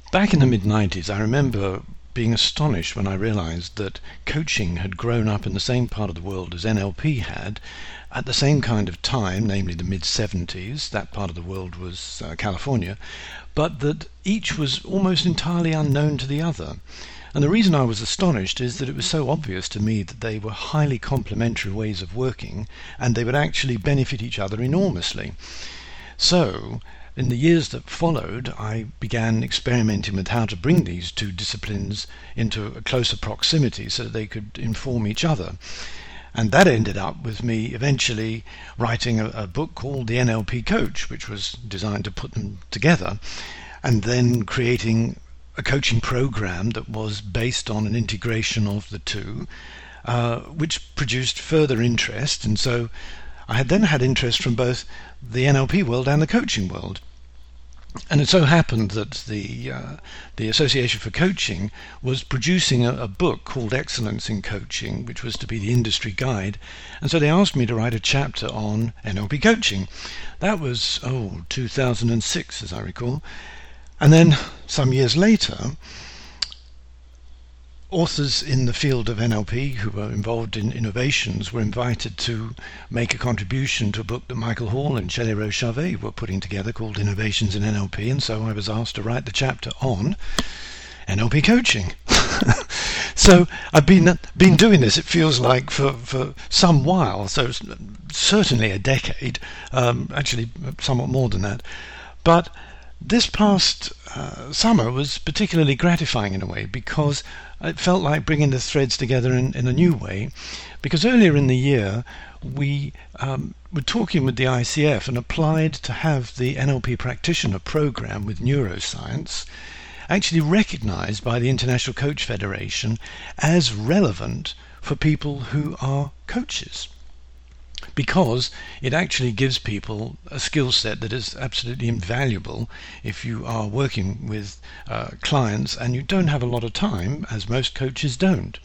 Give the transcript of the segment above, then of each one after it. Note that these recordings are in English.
Back in the mid-90s, I remember being astonished when I realized that coaching had grown up in the same part of the world as NLP had at the same kind of time, namely the mid-70s. That part of the world was California, but that each was almost entirely unknown to the other. And the reason I was astonished is that it was so obvious to me that they were highly complementary ways of working, and they would actually benefit each other enormously. So, in the years that followed, I began experimenting with how to bring these two disciplines into a closer proximity so that they could inform each other. And that ended up with me eventually writing a book called The NLP Coach, which was designed to put them together, and then creating a coaching program that was based on an integration of the two, which produced further interest. And so I had then had interest from both the NLP world and the coaching world. And it so happened that the Association for Coaching was producing a book called Excellence in Coaching, which was to be the industry guide. And so they asked me to write a chapter on NLP coaching. That was 2006, as I recall. And then some years later, authors in the field of NLP who were involved in innovations were invited to make a contribution to a book that Michael Hall and Shelley Rose Charvet were putting together called Innovations in NLP, and so I was asked to write the chapter on NLP coaching. So I've been doing this, it feels like, for some while, so certainly a decade, actually somewhat more than that. But this past summer was particularly gratifying in a way, because it felt like bringing the threads together in a new way, because earlier in the year we were talking with the ICF and applied to have the NLP practitioner program with neuroscience actually recognized by the International Coach Federation as relevant for people who are coaches, because it actually gives people a skill set that is absolutely invaluable if you are working with clients and you don't have a lot of time, as most coaches don't.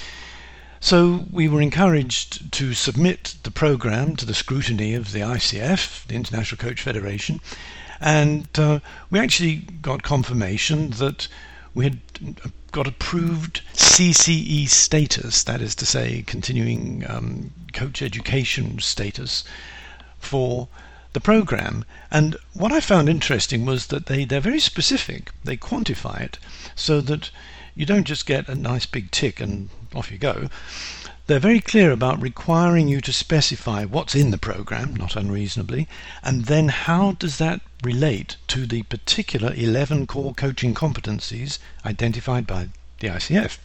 So we were encouraged to submit the program to the scrutiny of the ICF, the International Coach Federation, and we actually got confirmation that we had got approved CCE status, that is to say continuing coach education status, for the program. And what I found interesting was that they're very specific. They quantify it so that you don't just get a nice big tick and off you go. They're very clear about requiring you to specify what's in the program, not unreasonably, and then how does that relate to the particular 11 core coaching competencies identified by the ICF.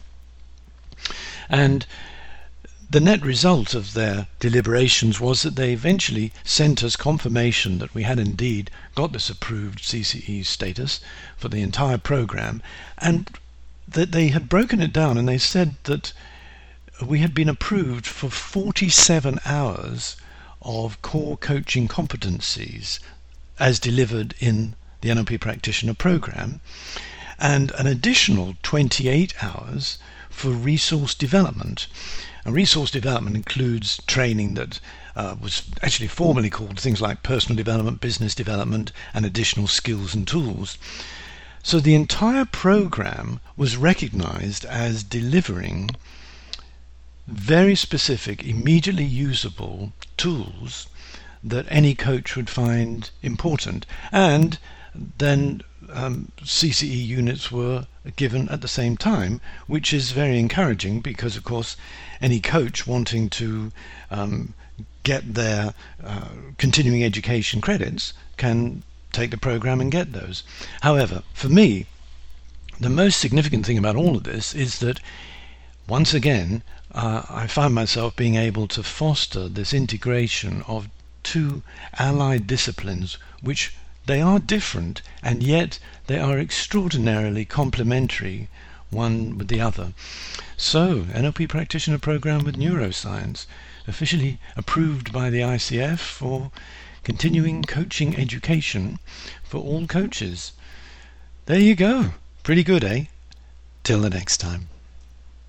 And the net result of their deliberations was that they eventually sent us confirmation that we had indeed got this approved CCE status for the entire program, and that they had broken it down, and they said that we had been approved for 47 hours of core coaching competencies as delivered in the NLP practitioner program, and an additional 28 hours for resource development. And resource development includes training that was actually formally called things like personal development, business development, and additional skills and tools. So the entire program was recognized as delivering very specific, immediately usable tools that any coach would find important. And then CCE units were given at the same time, which is very encouraging, because of course any coach wanting to get their continuing education credits can take the program and get those. However, for me, the most significant thing about all of this is that once again I find myself being able to foster this integration of two allied disciplines, which they are different and yet they are extraordinarily complementary one with the other. So, NLP practitioner program with neuroscience, officially approved by the ICF for continuing coaching education for all coaches. There you go. Pretty good, eh? Till the next time.